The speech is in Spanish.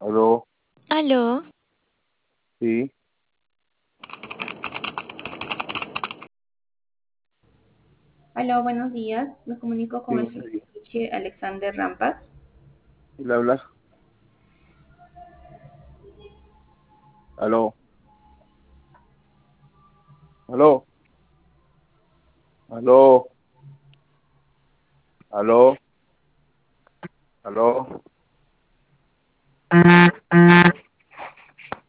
Aló, Aló, sí, Hola, buenos días. Me comunico sí, con el buenos señor días. Richie Alexander Rampas. ¿Quién le habla? Aló, aló, aló, aló, aló.